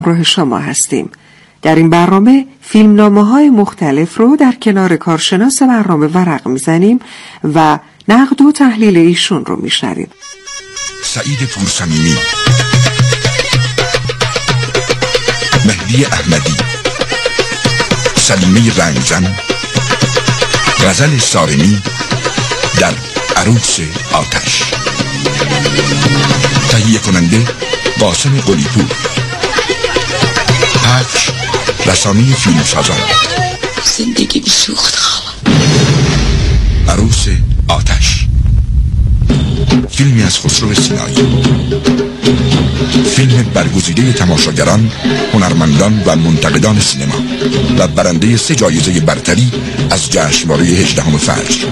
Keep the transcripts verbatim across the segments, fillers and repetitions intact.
همراه شما هستیم. در این برنامه فیلمنامه‌های مختلف رو در کنار کارشناس برنامه ورق میزنیم و نقد و تحلیل ایشون رو میشنویم. سعید پورصمیمی، مهدی احمدی، سلیمه رنگزن، غزل سارمی در عروس آتش. تهیه کننده قاسم قلی‌پور. پخش رسانه فیلمسازان. زندگی بی سوخت خواه. عروس آتش، فیلمی از خسرو سینایی. فیلم برگزیده تماشاگران، هنرمندان و منتقدان سینما و برنده سه جایزه برتری از جشنواره هجدهم فجر.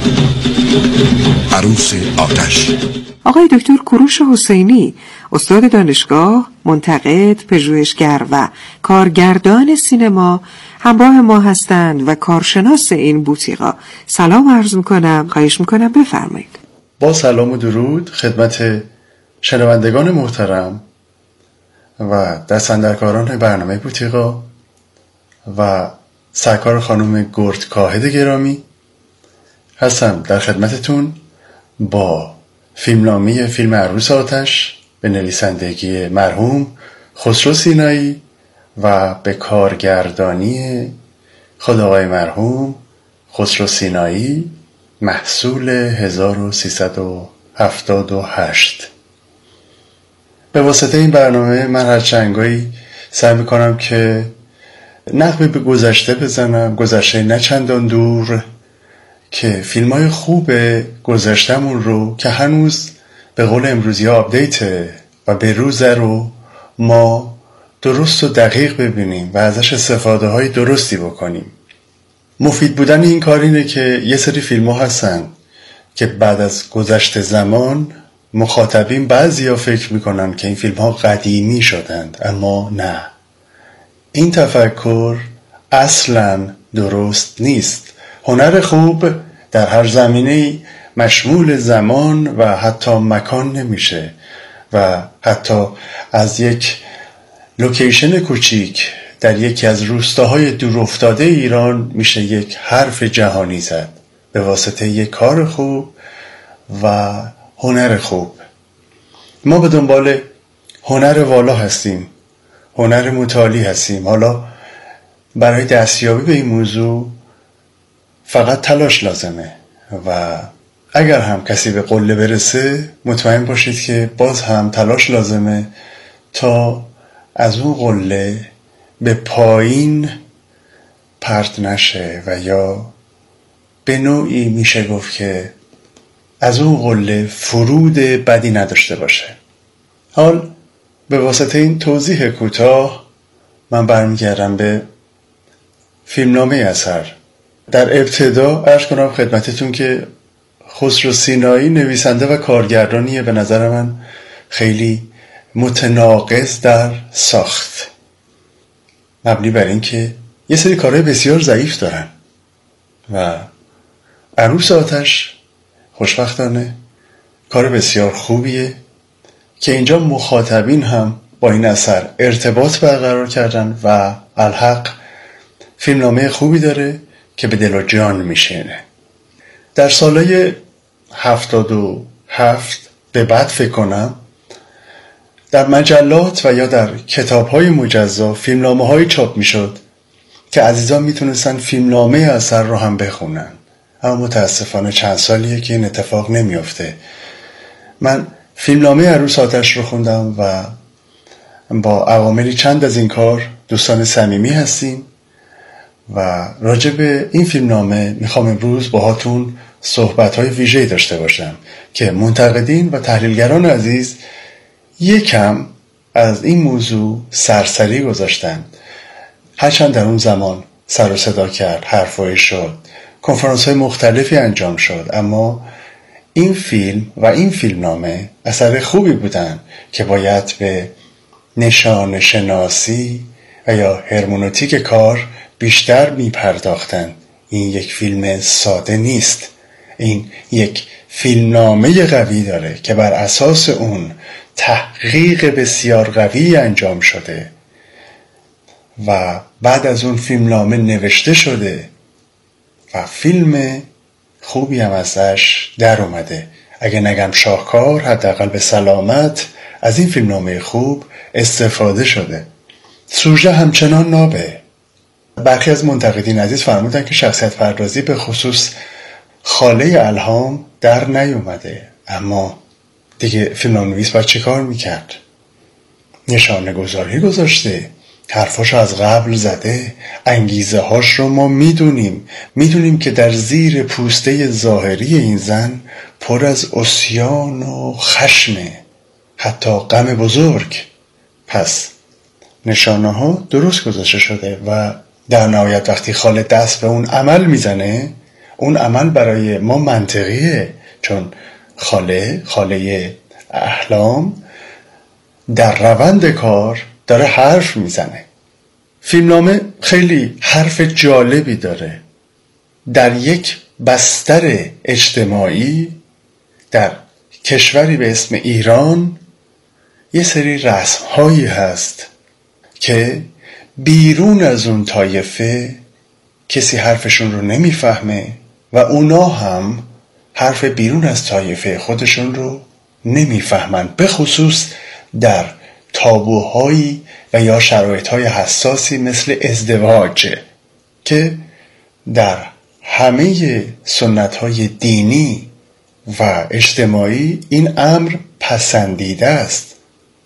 عروس آتش. آقای دکتر کوروش حسینی، استاد دانشگاه، منتقد، پژوهشگر و کارگردان سینما همراه ما هستند و کارشناس این بوتیقا. سلام عرض میکنم، خواهش میکنم بفرمایید. با سلام و درود خدمت شنوندگان محترم و دستاندرکاران برنامه بوتیقا و سرکار خانم گرد کاهد گرامی هستم در خدمتتون با فیلمنامه فیلم عروس آتش به نویسندگی مرحوم خسرو سینایی و به کارگردانی خود آقای مرحوم خسرو سینایی، محصول هزار و سیصد و هفتاد و هشت. به واسطه این برنامه من هر چندگاهی سعی میکنم که نقبی به گذشته بزنم، گذشته نه چندان دور، که فیلم های خوب گذشتمون رو که هنوز به قول امروزی ها آپدیت و به روزه رو ما درست و دقیق ببینیم و ازش استفاده های درستی بکنیم. مفید بودن این کار اینه که یه سری فیلم ها هستن که بعد از گذشت زمان مخاطبین بعضی ها فکر میکنن که این فیلم ها قدیمی شدند، اما نه، این تفکر اصلا درست نیست. هنر خوب در هر زمینه مشمول زمان و حتی مکان نمیشه و حتی از یک لوکیشن کوچیک در یکی از روستاهای دورافتاده ایران میشه یک حرف جهانی زد به واسطه یک کار خوب و هنر خوب. ما به دنبال هنر والا هستیم، هنر متعالی هستیم. حالا برای دستیابی به این موضوع فقط تلاش لازمه و اگر هم کسی به قله برسه مطمئن باشید که باز هم تلاش لازمه تا از اون قله به پایین پرت نشه و یا به نوعی میشه گفت که از اون قله فرود بدی نداشته باشه. حال به واسطه این توضیح کوتاه من برمیگردم به فیلمنامه اثر. در ابتدا عرض کنم خدمتتون که خسرو سینایی نویسنده و کارگردانیه به نظر من خیلی متناقض در ساخت، مبنی بر این که یه سری کارهای بسیار ضعیف دارن و عروس آتش خوشبختانه کار بسیار خوبیه که اینجا مخاطبین هم با این اثر ارتباط برقرار کردن و الحق فیلمنامه خوبی داره که به دل و جان میشینه. در سالهای هفتاد و هفت به بعد فکر کنم در مجلات و یا در کتاب‌های مجزا فیلمنامه‌های چاپ میشد که عزیزان میتونستن فیلمنامه اثر رو هم بخونن، اما متاسفانه چند سالیه که این اتفاق نمیافته. من فیلمنامه عروس آتش رو خوندم و با عواملی چند از این کار دوستان صمیمی هستیم و راجع به این فیلمنامه میخوام امروز باهاتون صحبت‌های ویژه‌ای داشته باشم که منتقدین و تحلیلگران عزیز یکم از این موضوع سرسری گذاشتن. هرچند در اون زمان سر و صدا کرد، حرفایی شد، کنفرانس‌های مختلفی انجام شد، اما این فیلم و این فیلمنامه اثر خوبی بودن که باید به نشان شناسی و یا هرمنوتیک کار بیشتر می پرداختن. این یک فیلم ساده نیست، این یک فیلمنامه قوی داره که بر اساس اون تحقیق بسیار قوی انجام شده و بعد از اون فیلمنامه نوشته شده و فیلم خوبی هم ازش در اومده. اگه نگم شاهکار، حداقل به سلامت از این فیلمنامه خوب استفاده شده. سوژه همچنان نابه. برخی از منتقدین عزیز فرمودن که شخصیت پردازی به خصوص خاله الهام در نیومده، اما دیگه فیلمنامه‌نویس باید چه کار میکرد؟ نشانه گذاری گذاشته، حرفاشو از قبل زده، انگیزه هاش رو ما میدونیم میدونیم که در زیر پوسته ظاهری این زن پر از عصیان و خشمه، حتی غم بزرگ. پس نشانه ها درست گذاشته شده و در نهایت وقتی خاله دست به اون عمل میزنه، اون عمل برای ما منطقیه، چون خاله خاله احلام در روند کار داره حرف میزنه. فیلمنامه خیلی حرف جالبی داره. در یک بستر اجتماعی در کشوری به اسم ایران یه سری رسم هایی هست که بیرون از اون طایفه کسی حرفشون رو نمیفهمه و اونا هم حرف بیرون از طایفه خودشون رو نمیفهمن، به خصوص در تابوهایی و یا شرایطهای حساسی مثل ازدواج که در همه سنتهای دینی و اجتماعی این امر پسندیده است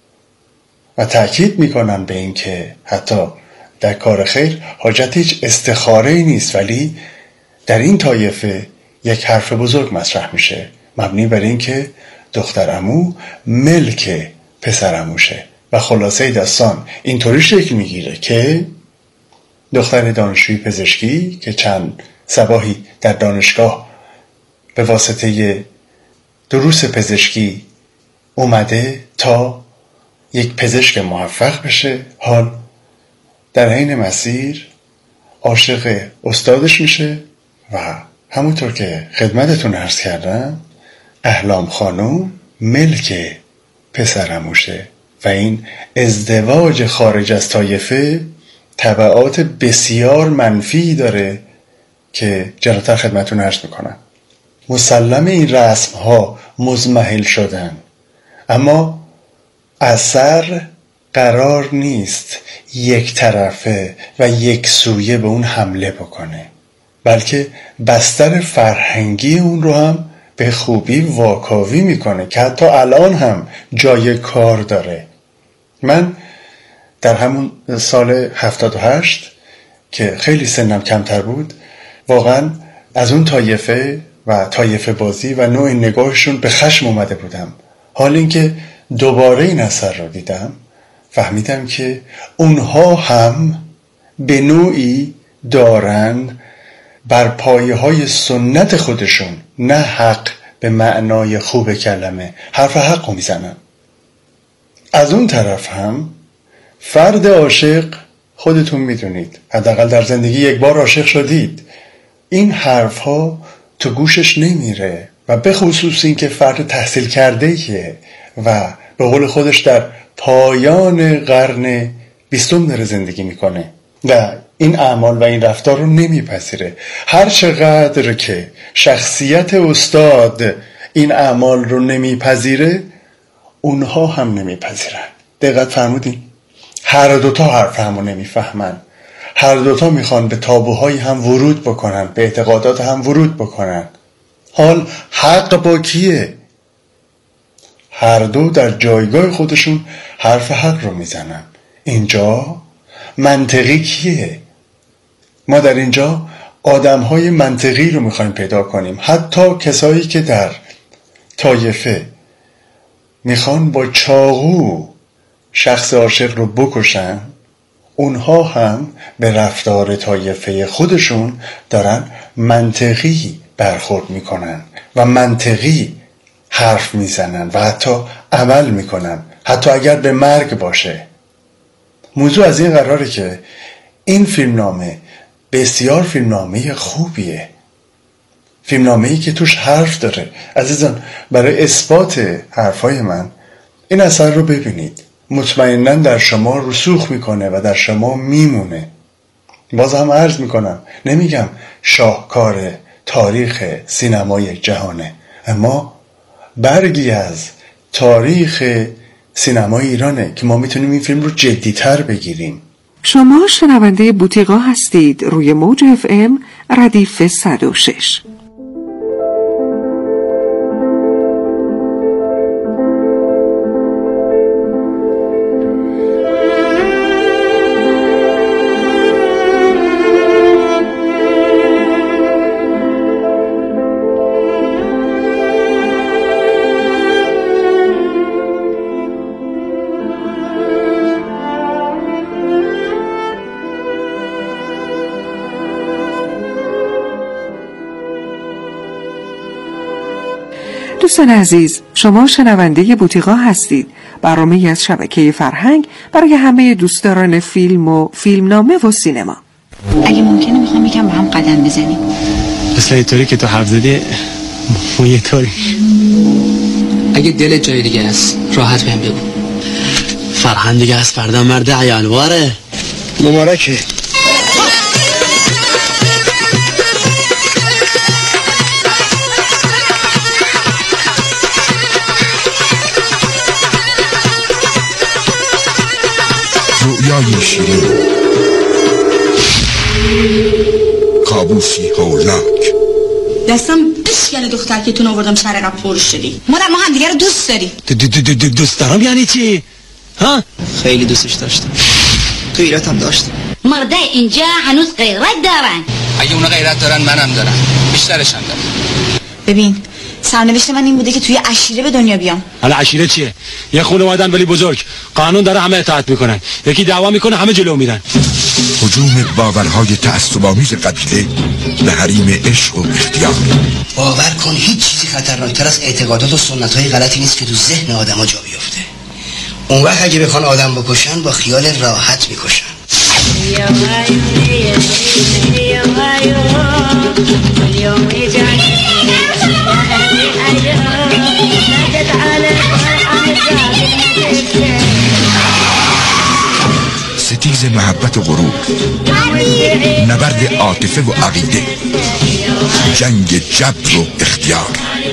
و تأکید میکنن به این که حتی در کار خیر حاجت هیچ استخاره‌ای نیست، ولی در این طایفه یک حرف بزرگ مطرح میشه مبنی بر این که دختر عمو ملک پسر عموشه و خلاصه داستان اینطوری شکل میگیره که دختر دانشجوی پزشکی که چند صباحی در دانشگاه به واسطه دروس پزشکی اومده تا یک پزشک موفق بشه، حال در حین مسیر عاشق استادش میشه و همونطور که خدمتتون عرض کردم احلام خانم ملک پسر عموشه و این ازدواج خارج از طایفه تبعات بسیار منفی داره که جلوتر خدمتتون عرض میکنم. مسلم این رسم ها مزمحل شدن، اما اثر قرار نیست یک طرفه و یک سویه به اون حمله بکنه، بلکه بستر فرهنگی اون رو هم به خوبی واکاوی میکنه که حتی الان هم جای کار داره. من در همون سال هفتاد و هشت که خیلی سنم کمتر بود واقعا از اون طایفه و طایفه بازی و نوع نگاهشون به خشم اومده بودم. حال اینکه دوباره این اثر رو دیدم فهمیدم که اونها هم به نوعی دارن بر پایه های سنت خودشون، نه حق به معنای خوب کلمه، حرف حق رو میزنن. از اون طرف هم فرد عاشق، خودتون میدونید حداقل در زندگی یک بار عاشق شدید، این حرف ها تو گوشش نمیره و به خصوص این که فرد تحصیل کرده که و به قول خودش در پایان قرن بیستم داره زندگی میکنه و این اعمال و این رفتار رو نمیپذیره. هر چقدر که شخصیت استاد این اعمال رو نمیپذیره اونها هم نمیپذیرن. دقت فرمودین؟ هر دوتا حرف همو نمیفهمن، هر دوتا میخوان به تابوهای هم ورود بکنن، به اعتقادات هم ورود بکنن. حال حق با کیه؟ هر دو در جایگاه خودشون حرف حق رو میزنن. اینجا منطقی کیه؟ ما در اینجا آدمهای منطقی رو میخوایم پیدا کنیم. حتی کسایی که در طایفه میخوان با چاقو شخص عاشق رو بکشن، اونها هم به رفتار طایفه خودشون دارن منطقی برخورد میکنن و منطقی حرف میزنن و حتی عمل میکنن، حتی اگر به مرگ باشه. موضوع از این قراره که این فیلمنامه بسیار فیلمنامه خوبیه، فیلمنامه‌ای که توش حرف داره. عزیزان برای اثبات حرفای من این اثر رو ببینید مطمئناً در شما رسوخ میکنه و در شما میمونه. باز هم عرض میکنم، نمیگم شاهکار تاریخ سینمای جهانه، اما برگی از تاریخ سینمای ایرانه که ما میتونیم این فیلم رو جدی‌تر بگیریم. شما شنونده بوتیقا هستید روی موج اف ام ردیف صد و شش. دوستان عزیز، شما شنونده بوتیقا هستید، برنامه‌ای از شبکه فرهنگ برای همه دوستداران فیلم و فیلمنامه و سینما. اگه ممکنه میخوام یکم با هم قدم بزنیم. مثل اینطوری که تو حرف زدی اون یه طوری. اگه دل جای دیگه است راحت بهم بگو. فرهنگ دیگه از فردا مرد عیالواره. مبارکه. رویای شیرین، کابوسی هولناک. دستم بشکن دختر که تون آوردم سر قبل پرش شدی. مادر ما هم دیگه رو دوست داریم. دوست دارم یعنی چی؟ ها؟ خیلی دوستش داشتم. تو ایرات هم داشتم. مرده اینجا هنوز غیرت دارن. اگه اونا غیرت دارن منم دارم، بیشترش هم دارم. ببین سرنوشت من این بوده که توی عشیره به دنیا بیام. حالا عشیره چیه؟ یه خانواده‌ان ولی بزرگ، قانون داره همه اطاعت میکنن، یکی دعوا میکنه همه جلو میرن. هجوم باورهای تعصب‌آمیز قبیله به حریم عشق و اختیار. باور کن هیچ چیزی خطرناکتر از اعتقادات و سنت‌های غلطی نیست که تو ذهن آدم‌ها جا بیفته. اون وقت اگه بخوان آدم بکشن با خیال راحت میکشن. ستیز محبت و غرور، نبرد عاطفه و عقیده، جنگ جبر و اختیار،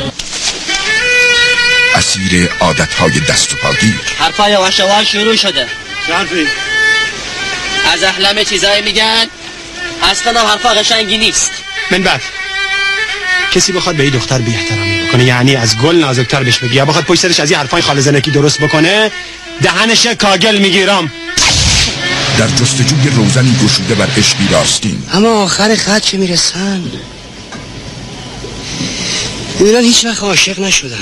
اسیر عادتهای دست و پاگیر. حرفای یواش یواش شروع شده. حرفی از احلام چیزایی میگن اصلا هم حرفا قشنگی نیست. من بعد کسی بخواد به این دختر بی احترامی بکنه، یعنی از گل نازکتر بهش بگی، یا بخواد پشت سرش از این حرفای خاله زنکی درست بکنه، دهنش کاگل میگیرم. در جستجوی روزنی گشوده بر عشقی راستین، اما آخر خط که میرسن ایران هیچ وقت عاشق نشدن.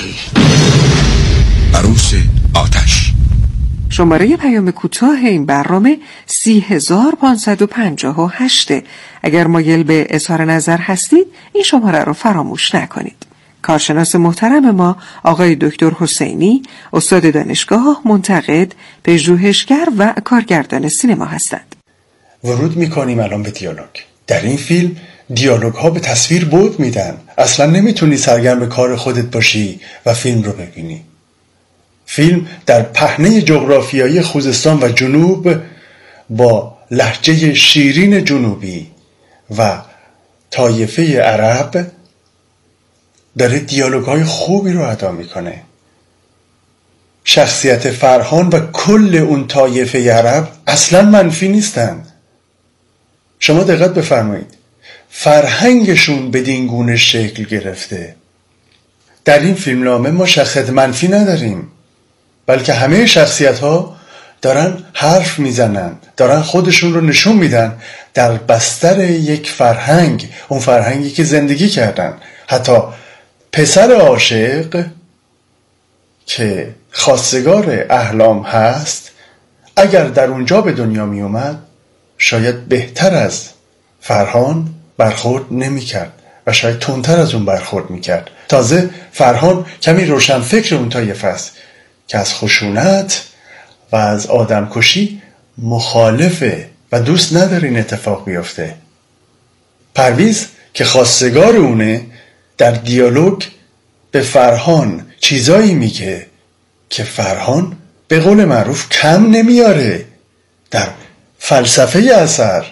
عروس آتش. شماره پیام کوتاه این برنامه سی هزار پانصد و پنجاه و هشت. اگر مایل به اظهار نظر هستید این شماره رو فراموش نکنید. کارشناس محترم ما آقای دکتر حسینی، استاد دانشگاه، منتقد، پژوهشگر و کارگردان سینما هستند. ورود میکنیم الان به دیالوگ. در این فیلم دیالوگ ها به تصویر بود میدن. اصلا نمیتونی سرگرم کار خودت باشی و فیلم رو ببینی. فیلم در پهنه جغرافیایی خوزستان و جنوب با لهجه شیرین جنوبی و طایفه عرب داره دیالوگ های خوبی رو ادا میکنه. شخصیت فرهان و کل اون طایفه عرب اصلا منفی نیستن. شما دقت بفرمایید، فرهنگشون بدین گونه شکل گرفته. در این فیلمنامه ما شخصیت منفی نداریم، بلکه همه شخصیت ها دارن حرف میزنن، دارن خودشون رو نشون میدن در بستر یک فرهنگ، اون فرهنگی که زندگی کردن. حتی پسر عاشق که خواستگار احلام هست، اگر در اونجا به دنیا می اومد شاید بهتر از فرهان برخورد نمی کرد و شاید تندتر از اون برخورد می کرد. تازه فرهان کمی روشن فکر اون طایفه است که از خشونت و از آدمکشی مخالفه و دوست نداره این اتفاق بیفته. پرویز که خواستگار اونه در دیالوگ به فرهان چیزایی میگه که فرهان به قول معروف کم نمیاره در فلسفه اثر،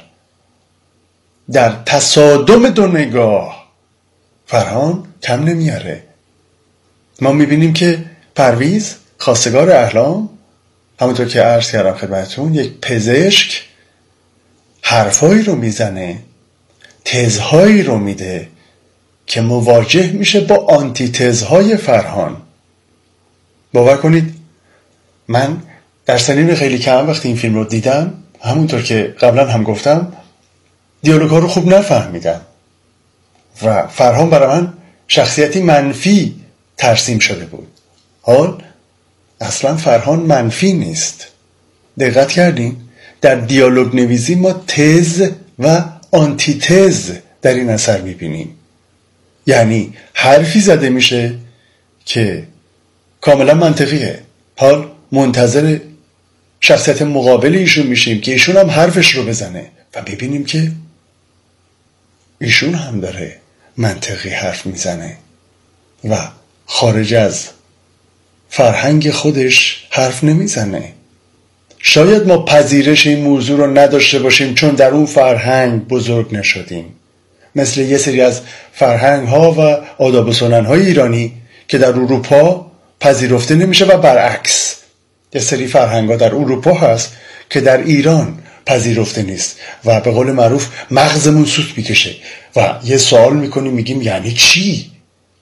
در تصادم دو نگاه فرهان کم نمیاره. ما میبینیم که پرویز خواستگار احلام، همونطور که عرض کردم خدمتتون، یک پزشک حرفایی رو میزنه، تزهایی رو میده که مواجه میشه با آنتی تزهای فرهان. باور کنید من در سنین خیلی کم وقتی این فیلم رو دیدم، همونطور که قبلا هم گفتم، دیالوگ‌ها رو خوب نفهمیدم و فرهان برای من شخصیتی منفی ترسیم شده بود. حال اصلا فرهان منفی نیست. دقت کردین؟ در دیالوگ نویسی ما تز و آنتی تز در این اثر میبینیم. یعنی حرفی زده میشه که کاملا منطقیه، حال منتظر شخصیت مقابل ایشون میشیم که ایشون هم حرفش رو بزنه و ببینیم که ایشون هم داره منطقی حرف میزنه و خارج از فرهنگ خودش حرف نمیزنه. شاید ما پذیرش این موضوع رو نداشته باشیم چون در اون فرهنگ بزرگ نشدیم، مثل یه سری از فرهنگ ها و آداب و سنن های ایرانی که در اروپا پذیرفته نمیشه و برعکس یه سری فرهنگ ها در اروپا هست که در ایران پذیرفته نیست و به قول معروف مغزمون سوت میکشه و یه سوال میکنیم، میگیم یعنی چی؟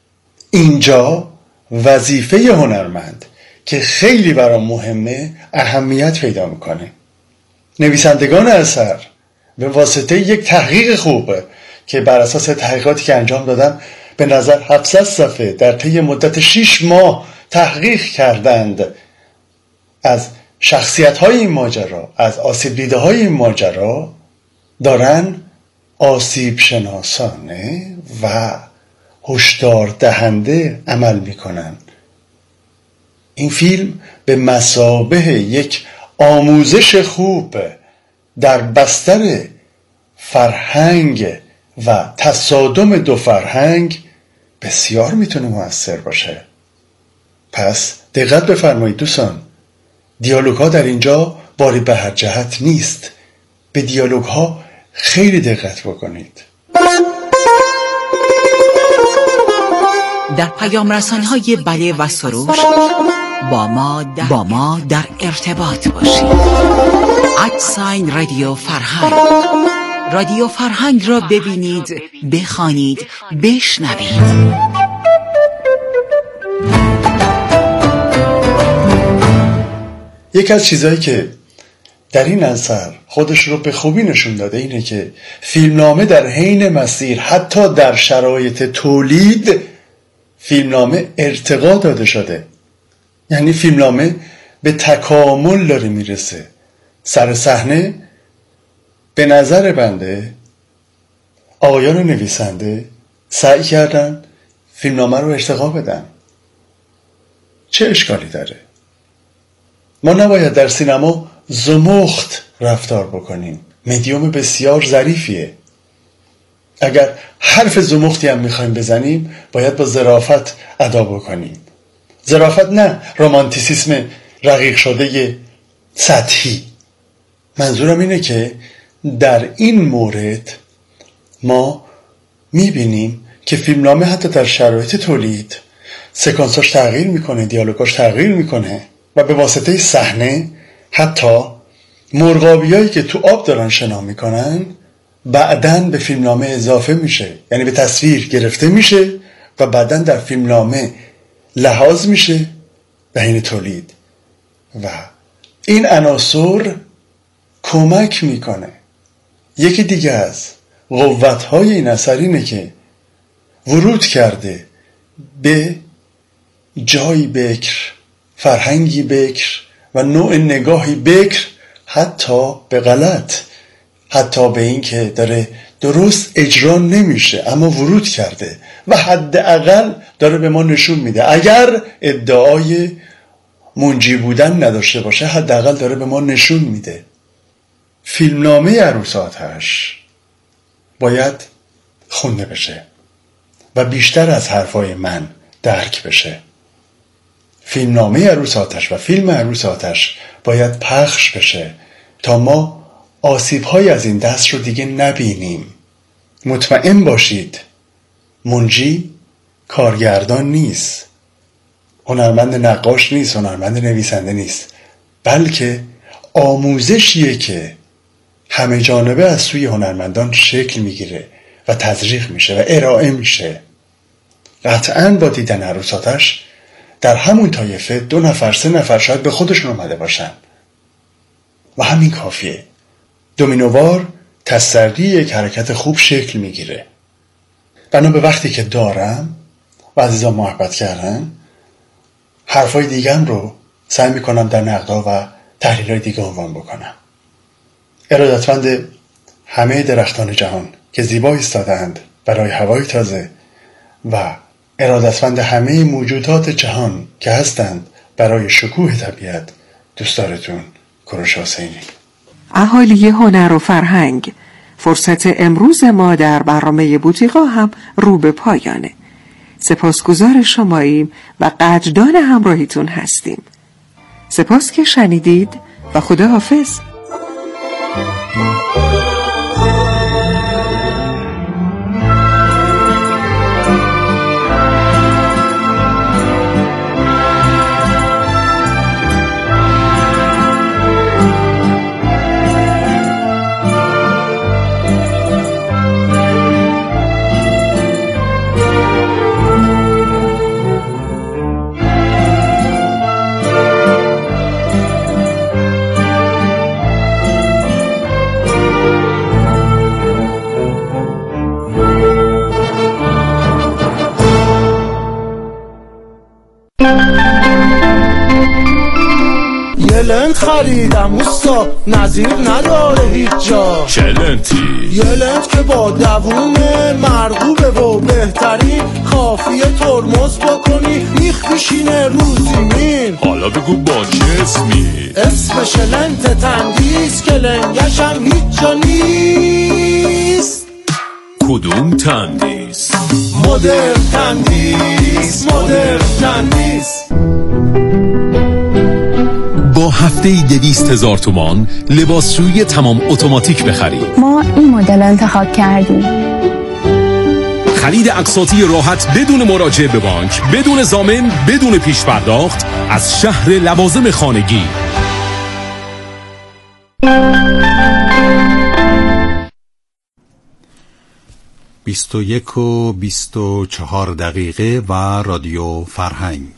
اینجا وظیفه هنرمند که خیلی برام مهمه اهمیت پیدا میکنه. نویسندگان اثر به واسطه یک تحقیق خوبه که بر اساس تحقیقاتی که انجام دادم به نظر هفتصد صفحه در طی مدت شش ماه تحقیق کردند از شخصیت‌های این ماجرا، از آسیب دیده‌های این ماجرا، دارن آسیب شناسانه و هشدار دهنده عمل میکنن. این فیلم به مثابه یک آموزش خوب در بستر فرهنگ و تصادم دو فرهنگ بسیار میتونه مؤثر باشه. پس دقت بفرمایید دوستان، دیالوگ ها در اینجا باری به هر جهت نیست. به دیالوگ ها خیلی دقت بکنید. در پیام رسانی های بله و سروش با ما در, با ما در ارتباط باشید. ادساین رادیو فرهنگ، رادیو فرهنگ را ببینید، بخوانید، بشنوید. یک از چیزهایی که در این اثر خودش رو به خوبی نشون داده اینه که فیلمنامه در حین مسیر، حتی در شرایط تولید، فیلمنامه ارتقا داده شده. یعنی فیلمنامه به تکامل داره میرسه. سر صحنه به نظر بنده آقایان نویسنده سعی کردن فیلمنامه رو ارتقا بدن. چه اشکالی داره؟ ما نباید در سینما زمخت رفتار بکنیم. مدیوم بسیار ظریفیه. اگر حرف زمختی هم میخوایم بزنیم باید با ظرافت ادا بکنیم. ظرافت نه رمانتیسیسم رقیق شده سطحی. منظورم اینه که در این مورد ما میبینیم که فیلمنامه حتی در شرایط تولید سکانساش تغییر میکنه، دیالوگاش تغییر میکنه و به واسطه صحنه حتی مرغابیایی که تو آب دارن شنا میکنن بعدن به فیلمنامه اضافه میشه، یعنی به تصویر گرفته میشه و بعدن در فیلمنامه لحاظ میشه به حین تولید و این عناصر کمک میکنه. یکی دیگه از قوت‌های این اثر اینه که ورود کرده به جایی بکر، فرهنگی بکر و نوع نگاهی بکر، حتی به غلط، حتی به این که داره درست اجرا نمیشه اما ورود کرده و حداقل داره به ما نشون میده. اگر ادعای منجی بودن نداشته باشه حداقل داره به ما نشون میده. فیلمنامه عروس آتش باید خونده بشه و بیشتر از حرفای من درک بشه. فیلمنامه عروس آتش و فیلم عروس آتش باید پخش بشه تا ما آسیب‌های از این دست رو دیگه نبینیم. مطمئن باشید منجی کارگردان نیست، هنرمند نقاش نیست، هنرمند نویسنده نیست، بلکه آموزشیه که همه جانبه از سوی هنرمندان شکل میگیره و تزریق میشه و ارائه میشه. قطعاً با دیدن عروس آتش در همون طایفه دو نفر سه نفر شاید به خودشون اومده باشن و همین کافیه. دومینووار تسری یک حرکت خوب شکل میگیره. بنا به وقتی که دارم و عزیزان محبت کردن، حرفای دیگم رو سعی میکنم در نقدها و تحلیل‌های دیگه عنوان بکنم. ارادتمند همه درختان جهان که زیبا ایستادند برای هوای تازه و ارادتمند همه موجودات جهان که هستند برای شکوه طبیعت، دوستدارتون کوروش حسینی. اهالی هنر و فرهنگ، فرصت امروز ما در برنامه بوتیقا هم رو به پایانه. سپاسگزار شماییم و قدردان همراهیتون هستیم. سپاس که شنیدید و خدا حافظ. یه لنت خریدم اوستا، نظیر نداره هیچ جا. چه لنتی؟ یه لنت که با دووم مرغوبه و بهترین، خافیه ترمز بکنی میخ میشینه رو زمین. حالا بگو با چه اسمی؟ اسمش لنت تندیس که لنگش هم هیچ جا نیست. کدوم تندیس؟ مدرن تندیس، مدرن تندیس. با هفته دویست هزار تومان لباسشویی تمام اتوماتیک بخرید. ما این مدل انتخاب کردیم. خرید اقساطی راحت بدون مراجعه به بانک، بدون ضامن، بدون پیش پرداخت از شهر لوازم خانگی. بیست و یک و بیست و چهار دقیقه و رادیو فرهنگ.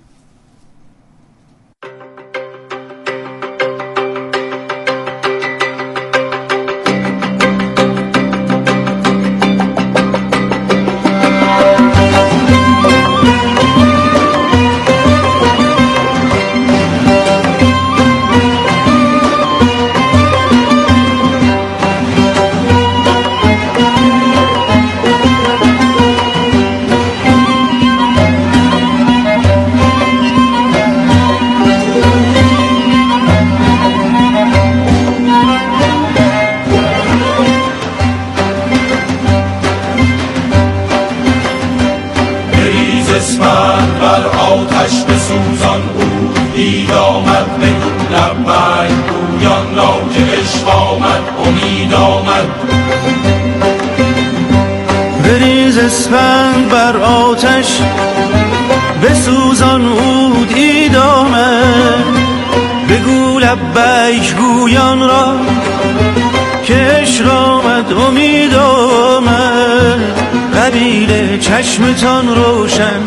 بریز اسفند بر آتش بسوزان عود عید آمد. بگو لبیک گویان را که عشق آمد امید آمد. قبیله چشمتان روشن،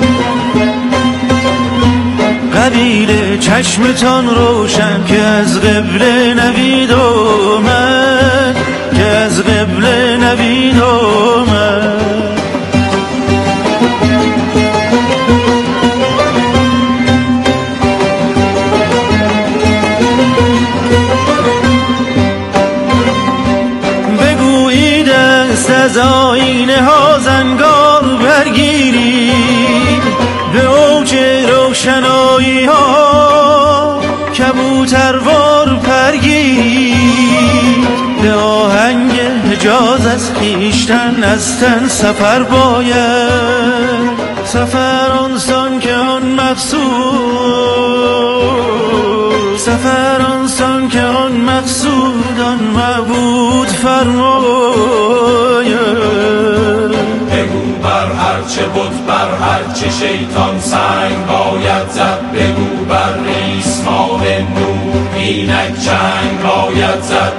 قبیله چشمتان روشن که از قبله نوید آمد، که از قبله نوید آمد. بگویید است از آینه ها زنگار برگیرید، به اوج روشنایی ها کبوتروار پرگیرید. به آهنگ حجاز از خویشتن از تن سفر باید، سفر آنسان که آن مقصود هر آنسان که آن مقصود آن معبود فرماید. بگو بر هر چه بت بر هر چه شیطان سنگ باید زد. بگو بر ریسمان نور اینک جنگ باید زد.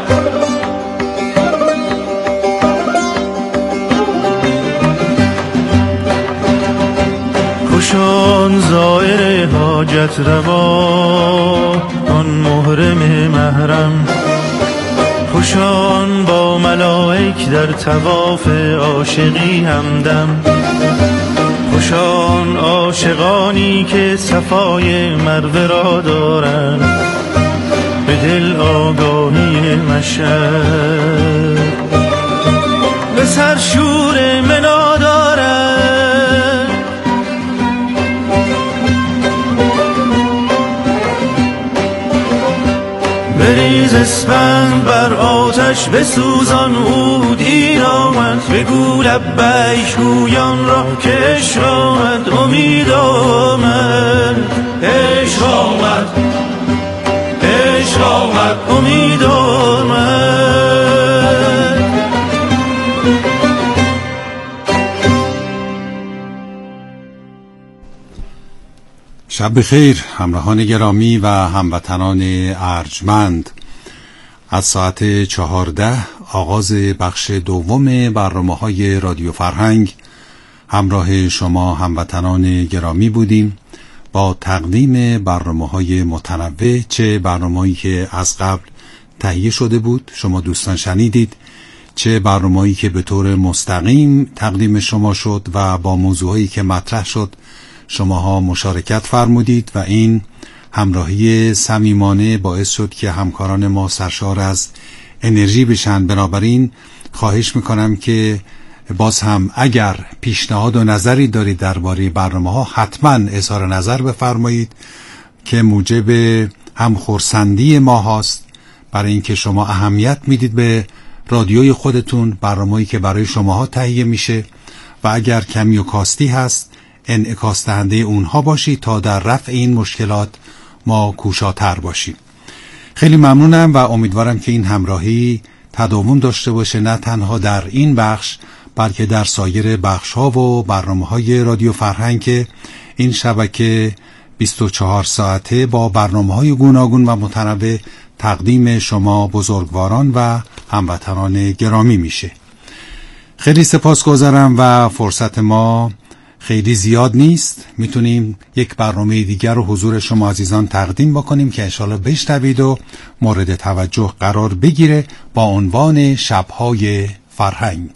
کشان زائر حاجت روا آن محرم محرم. کشان با ملائک در طواف عاشقی همدم. کشان عاشقانی که صفای مروه را دارند به دل آگاهی مشعل. به سر شور منا دارند بریز اسفند بر آتش بسوزان عود این آمد. بگو لبیک گویان را که عشق آمد امید آمد. عشق آمد عشق آمد امید آمد. شب بخیر همراهان گرامی و هموطنان ارجمند. از ساعت چهارده آغاز بخش دوم برنامه‌های رادیو فرهنگ همراه شما هموطنان گرامی بودیم با تقدیم برنامه‌های متنوع، چه برنامه‌ای که از قبل تهیه شده بود شما دوستان شنیدید، چه برنامه‌ای که به طور مستقیم تقدیم شما شد و با موضوعی که مطرح شد شماها مشارکت فرمودید و این همراهی صمیمانه باعث شد که همکاران ما سرشار از انرژی بشن. بنابراین خواهش میکنم که باز هم اگر پیشنهاد و نظری دارید درباره برنامه‌ها حتما اظهار نظر بفرمایید که موجب هم خرسندی ما هست، برای اینکه شما اهمیت میدید به رادیوی خودتون، برنامه‌ای که برای شماها تهیه میشه و اگر کمی و کاستی هست انعکاس دهنده اونها باشید تا در رفع این مشکلات ما کوشاتر باشیم. خیلی ممنونم و امیدوارم که این همراهی تداوم داشته باشه، نه تنها در این بخش بلکه در سایر بخش ها و برنامه های رادیو فرهنگ که این شبکه بیست و چهار ساعته با برنامه های گوناگون و متنوع تقدیم شما بزرگواران و هموطنان گرامی میشه. خیلی سپاسگزارم و فرصت ما خیلی زیاد نیست، میتونیم یک برنامه دیگر رو حضور شما عزیزان تقدیم بکنیم که انشالله بشنوید و مورد توجه قرار بگیره با عنوان شبهای فرهنگ.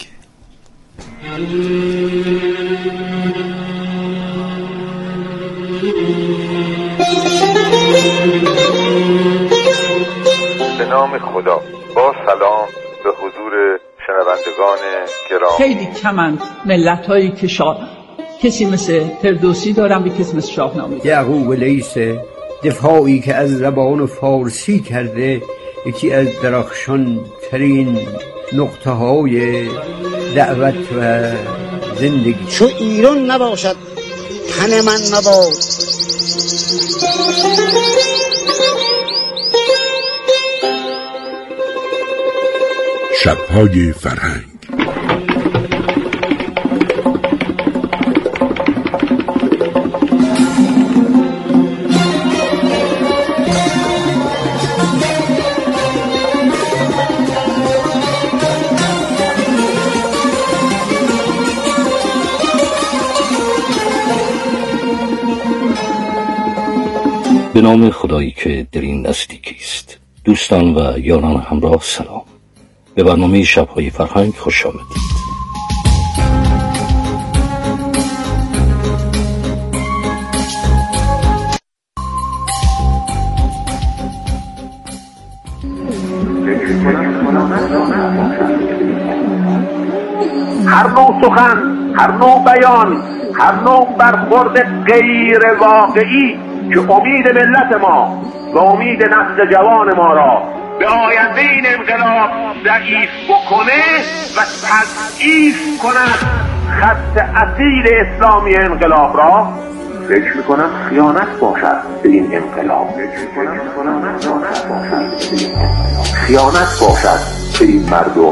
به نام خدا. با سلام به حضور شنوندگان گرامی. خیلی کمند ملت هایی که شاه کسی مثل فردوسی دارم، به کسی مثل شاهنامه. یعقوب لیث دفاعی که از زبان فارسی کرده یکی از درخشان ترین نقطه های دعوت و زندگی. چو ایران نباشد تن من نباد. شبهای فرهنگ. به نام خدایی که در این نزدیکی است. دوستان و یاران همراه سلام. به برنامه شب‌های فرهنگ خوش آمدید. هر نوع سخن، هر نوع بیان، هر نوع برخورد غیر واقعی که امید ملت ما و امید نسل جوان ما را به آینده این انقلاب ضعیف بکنه و تضعیف کند خط اصیل اسلامی انقلاب را، فکر میکنم خیانت باشد به این انقلاب. فکر میکنم خیانت باشد به این انقلاب. خیانت باشد به این مردم.